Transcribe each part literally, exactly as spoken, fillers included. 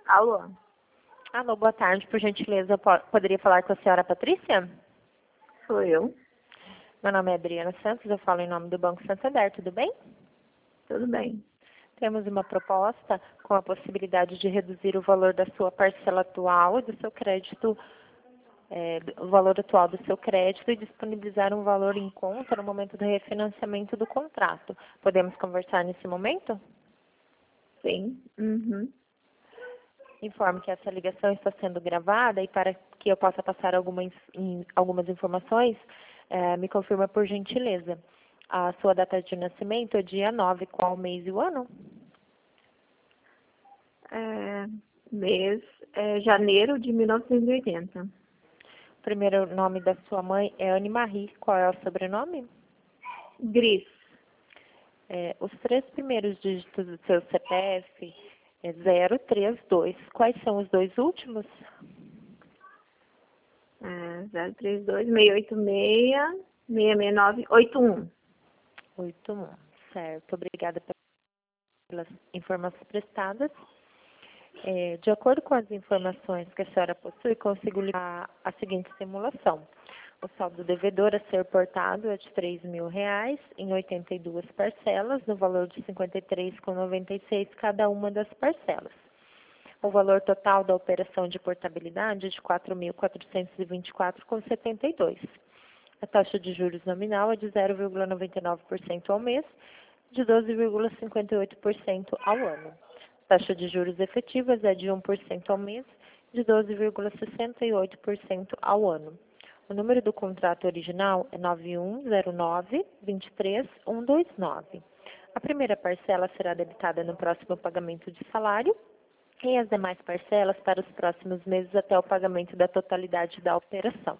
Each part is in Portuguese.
Alô? Alô, boa tarde. Por gentileza, eu po- poderia falar com a senhora Patrícia? Sou eu. Meu nome é Adriana Santos, eu falo em nome do Banco Santander, tudo bem? Tudo bem. Temos uma proposta com a possibilidade de reduzir o valor da sua parcela atual e do seu crédito, é, o valor atual do seu crédito e disponibilizar um valor em conta no momento do refinanciamento do contrato. Podemos conversar nesse momento? Sim. Uhum. Informo que essa ligação está sendo gravada e para que eu possa passar algumas, in- algumas informações, eh, me confirma por gentileza. A sua data de nascimento é dia nove, qual o mês e o ano? É, mês é janeiro de mil novecentos e oitenta. O primeiro nome da sua mãe é Anne Marie, qual é o sobrenome? Gris. Eh, os três primeiros dígitos do seu C P F é zero três dois. Quais são os dois últimos? É, zero três dois, seis oito seis, seis seis nove, oito um. oito um. Certo, obrigada pelas informações prestadas. É, de acordo com as informações que a senhora possui, consigo lhe dar a seguinte simulação. O saldo devedor a ser portado é de três mil reais em oitenta e duas parcelas, no valor de cinquenta e três reais e noventa e seis centavos cada uma das parcelas. O valor total da operação de portabilidade é de quatro mil quatrocentos e vinte e quatro reais e setenta e dois centavos. A taxa de juros nominal é de zero vírgula noventa e nove por cento ao mês, de doze vírgula cinquenta e oito por cento ao ano. A taxa de juros efetivas é de um por cento ao mês, de doze vírgula sessenta e oito por cento ao ano. O número do contrato original é nove um zero nove, dois três um dois nove. A primeira parcela será debitada no próximo pagamento de salário e as demais parcelas para os próximos meses até o pagamento da totalidade da operação.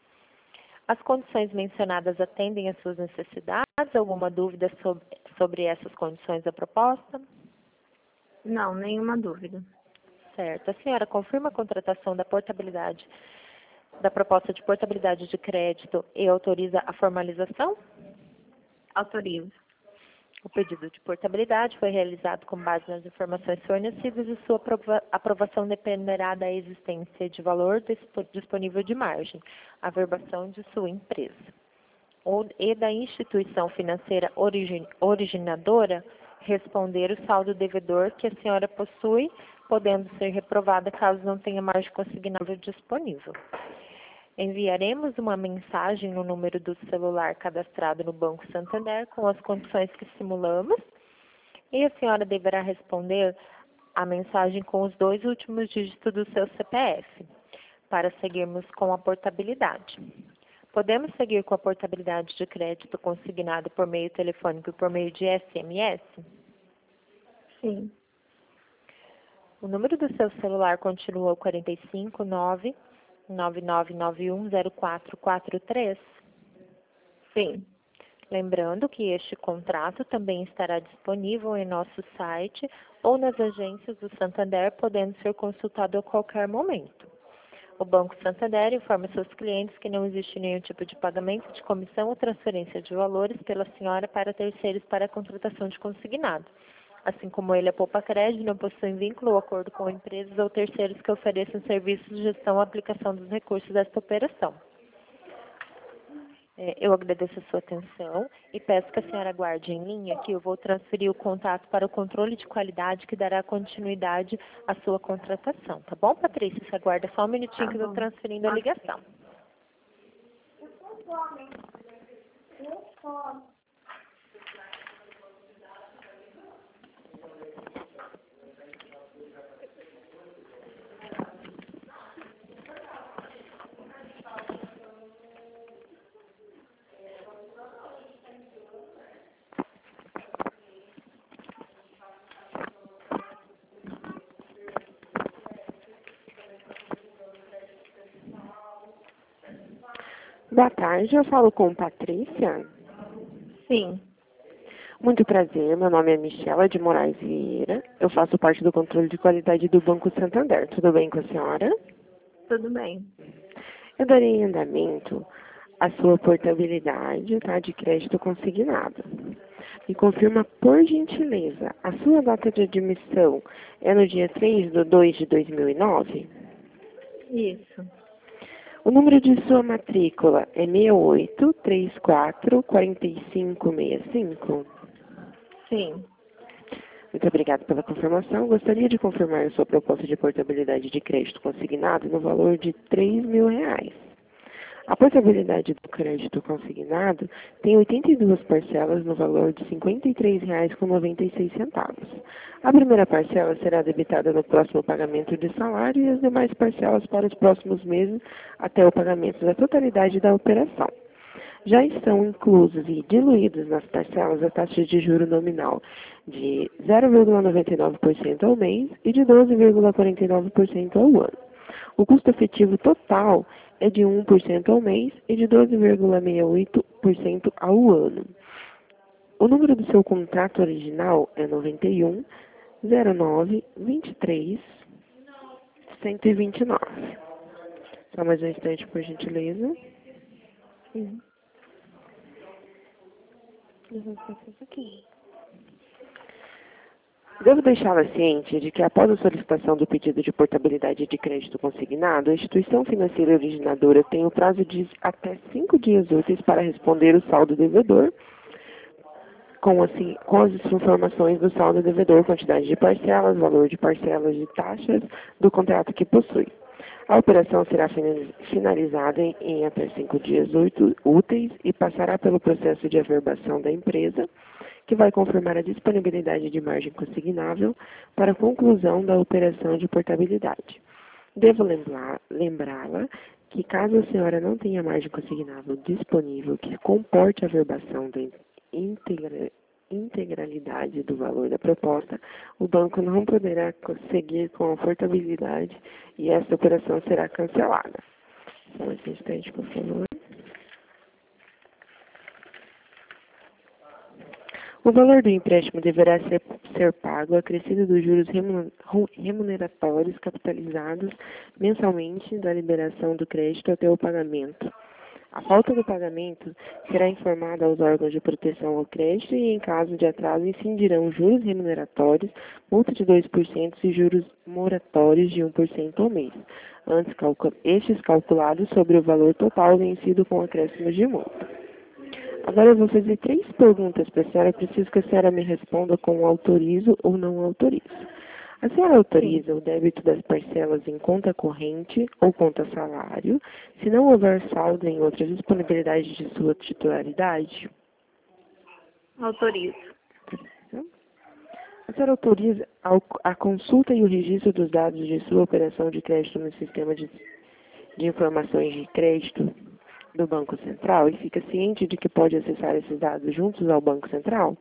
As condições mencionadas atendem às suas necessidades? Alguma dúvida sobre, sobre essas condições da proposta? Não, nenhuma dúvida. Certo. A senhora confirma a contratação da portabilidade, da proposta de portabilidade de crédito e autoriza a formalização? Autorizo. O pedido de portabilidade foi realizado com base nas informações fornecidas e sua aprova- aprovação dependerá da existência de valor dispo- disponível de margem, a verbação de sua empresa, ou e da instituição financeira origi- originadora responder o saldo devedor que a senhora possui, podendo ser reprovada caso não tenha margem consignável disponível. Enviaremos uma mensagem no número do celular cadastrado no Banco Santander com as condições que simulamos e a senhora deverá responder a mensagem com os dois últimos dígitos do seu C P F para seguirmos com a portabilidade. Podemos seguir com a portabilidade de crédito consignado por meio telefônico e por meio de S M S? Sim. O número do seu celular continua o quarenta e cinco, nove, nove nove nove um zero quatro quatro três. Sim. Lembrando que este contrato também estará disponível em nosso site ou nas agências do Santander, podendo ser consultado a qualquer momento. O Banco Santander informa seus clientes que não existe nenhum tipo de pagamento de comissão ou transferência de valores pela senhora para terceiros para a contratação de consignado. Assim como ele, a Poupa Crédito não possui vínculo ou acordo com empresas ou terceiros que ofereçam serviços de gestão ou aplicação dos recursos desta operação. É, eu agradeço a sua atenção e peço que a senhora aguarde em linha que eu vou transferir o contato para o controle de qualidade que dará continuidade à sua contratação. Tá bom, Patrícia? Você aguarda só um minutinho Tá que eu estou bom. transferindo a ligação. Boa tarde, eu falo com Patrícia. Sim. Muito prazer, meu nome é Michela de Moraes Vieira. Eu faço parte do controle de qualidade do Banco Santander. Tudo bem com a senhora? Tudo bem. Eu darei andamento à sua portabilidade, tá, de crédito consignado. E confirma, por gentileza, a sua data de admissão é no dia três de dois de dois mil e nove? Isso. O número de sua matrícula é seis oito três quatro quatro cinco seis cinco? Sim. Muito obrigada pela confirmação. Gostaria de confirmar a sua proposta de portabilidade de crédito consignado no valor de três mil reais. A portabilidade do crédito consignado tem oitenta e duas parcelas no valor de cinquenta e três reais e noventa e seis centavos. A primeira parcela será debitada no próximo pagamento de salário e as demais parcelas para os próximos meses até o pagamento da totalidade da operação. Já estão inclusos e diluídos nas parcelas a taxa de juro nominal de zero vírgula noventa e nove por cento ao mês e de doze vírgula quarenta e nove por cento ao ano. O custo efetivo total é de um por cento ao mês e de doze vírgula sessenta e oito por cento ao ano. O número do seu contrato original é noventa e um, zero nove, vinte e três, cento e vinte e nove. Só mais um instante, por gentileza. Sim. Devo deixá-la ciente de que, após a solicitação do pedido de portabilidade de crédito consignado, a instituição financeira originadora tem o prazo de até cinco dias úteis para responder o saldo devedor, com, assim, com as informações do saldo devedor, quantidade de parcelas, valor de parcelas de taxas do contrato que possui. A operação será finalizada em, em até cinco dias úteis e passará pelo processo de averbação da empresa, que vai confirmar a disponibilidade de margem consignável para a conclusão da operação de portabilidade. Devo lembrá-la que, caso a senhora não tenha margem consignável disponível que comporte a averbação da integra integralidade do valor da proposta, o banco não poderá seguir com a portabilidade e esta operação será cancelada. Só um instante, por favor. O valor do empréstimo deverá ser, ser pago acrescido dos juros remuneratórios capitalizados mensalmente da liberação do crédito até o pagamento. A falta do pagamento será informada aos órgãos de proteção ao crédito e, em caso de atraso, incidirão juros remuneratórios, multa de dois por cento e juros moratórios de um por cento ao mês, antes calcul estes calculados sobre o valor total vencido com acréscimos de multa. Agora eu vou fazer três perguntas para a senhora. Preciso que a senhora me responda com autorizo ou não autorizo. A senhora autoriza Sim. o débito das parcelas em conta corrente ou conta salário, se não houver saldo em outras disponibilidades de sua titularidade? Autorizo. A senhora autoriza a consulta e o registro dos dados de sua operação de crédito no sistema de, de informações de crédito do Banco Central e fica ciente de que pode acessar esses dados juntos ao Banco Central?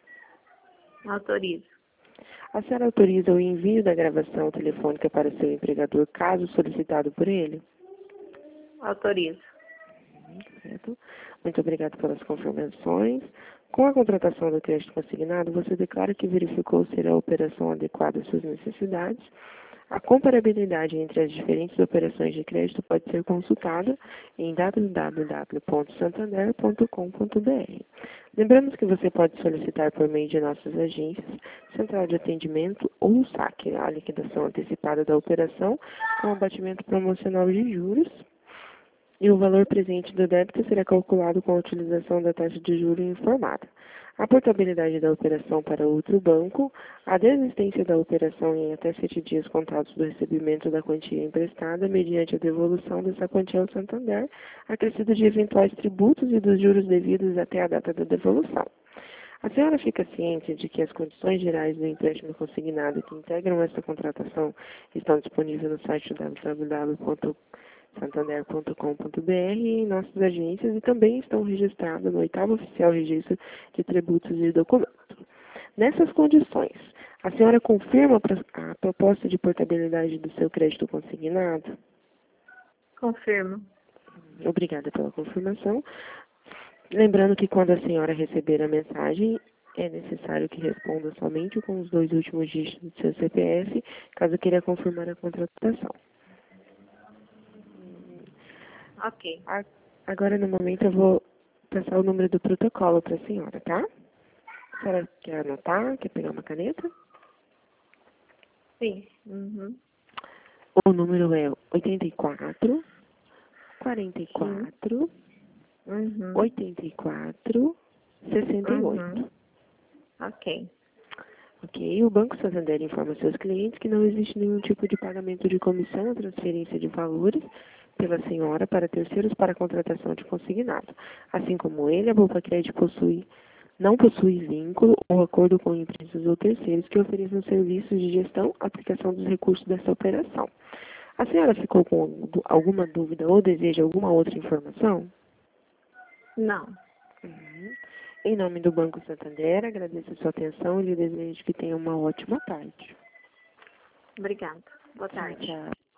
Autorizo. A senhora autoriza o envio da gravação telefônica para seu empregador, caso solicitado por ele? Autorizo. Certo. Muito obrigado pelas confirmações. Com a contratação do crédito consignado, você declara que verificou ser a operação adequada às suas necessidades. A comparabilidade entre as diferentes operações de crédito pode ser consultada em w w w ponto santander ponto com ponto b r. Lembramos que você pode solicitar por meio de nossas agências, central de atendimento ou saque a liquidação antecipada da operação com abatimento promocional de juros, e o valor presente do débito será calculado com a utilização da taxa de juros informada. A portabilidade da operação para outro banco, a desistência da operação em até sete dias contados do recebimento da quantia emprestada, mediante a devolução dessa quantia ao Santander, acrescido de eventuais tributos e dos juros devidos até a data da devolução. A senhora fica ciente de que as condições gerais do empréstimo consignado que integram esta contratação estão disponíveis no site w w w ponto santander ponto com ponto b r e em nossas agências e também estão registradas no oitavo Oficial Registro de Tributos e Documentos. Nessas condições, a senhora confirma a proposta de portabilidade do seu crédito consignado? Confirmo. Obrigada pela confirmação. Lembrando que quando a senhora receber a mensagem, é necessário que responda somente com os dois últimos dígitos do seu C P F, caso queira confirmar a contratação. Ok. Agora, no momento, eu vou passar o número do protocolo para a senhora, tá? A senhora quer anotar? Quer pegar uma caneta? Sim. Uhum. O número é oitenta e quatro, quarenta e quatro, Uhum. oitenta e quatro, sessenta e oito. Uhum. Ok. Ok. O Banco Santander informa seus clientes que não existe nenhum tipo de pagamento de comissão ou transferência de valores pela senhora para terceiros para a contratação de consignado. Assim como ele, a Poupa Crédito possui, não possui vínculo ou acordo com empresas ou terceiros que ofereçam serviços de gestão, aplicação dos recursos dessa operação. A senhora ficou com alguma dúvida ou deseja alguma outra informação? Não. Uhum. Em nome do Banco Santander, agradeço a sua atenção e lhe desejo que tenha uma ótima tarde. Obrigada. Boa Tchau, tarde. tchau.